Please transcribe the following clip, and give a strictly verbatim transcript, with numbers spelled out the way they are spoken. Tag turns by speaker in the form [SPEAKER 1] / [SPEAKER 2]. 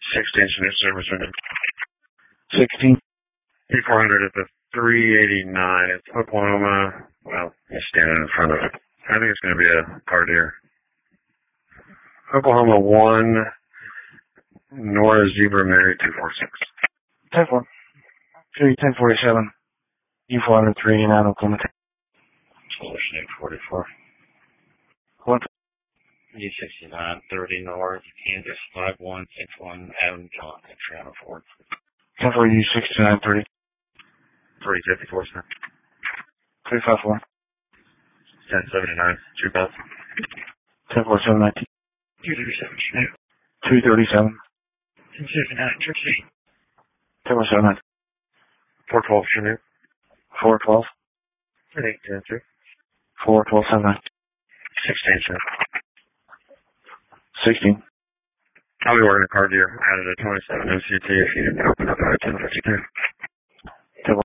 [SPEAKER 1] sixteen Chinook service window.
[SPEAKER 2] sixteen.
[SPEAKER 1] P four hundred at the three eighty-nine. It's Oklahoma. Well, he's standing in front of it. I think it's going to be a car deer. Oklahoma one, Nora Zebra Mary two four six.
[SPEAKER 2] ten four. three ten forty-seven. U four hundred three eighty-nine Oklahoma.
[SPEAKER 1] Solution eight forty-four.
[SPEAKER 2] One.
[SPEAKER 1] U sixty-nine thirty North, Kansas five one six one, Adam John, Toronto Ford.
[SPEAKER 2] ten four U sixty-nine thirty.
[SPEAKER 1] three fifty-four, sir.
[SPEAKER 2] three five four.
[SPEAKER 1] ten seventy-nine, two belts.
[SPEAKER 2] ten four seven nineteen.
[SPEAKER 1] two thirty-seven, Chinook.
[SPEAKER 2] two thirty-seven.
[SPEAKER 1] ten seventy-nine, Trixie.
[SPEAKER 2] ten four seven nineteen.
[SPEAKER 1] four twelve, Chinook.
[SPEAKER 2] four twelve.
[SPEAKER 1] eight ten two.
[SPEAKER 2] four twelve seven nine.
[SPEAKER 1] sixteen, Chinook.
[SPEAKER 2] sixteen.
[SPEAKER 1] I'll be working a car deer. Added a twenty-seven M C T if you open up at ten fifty-two.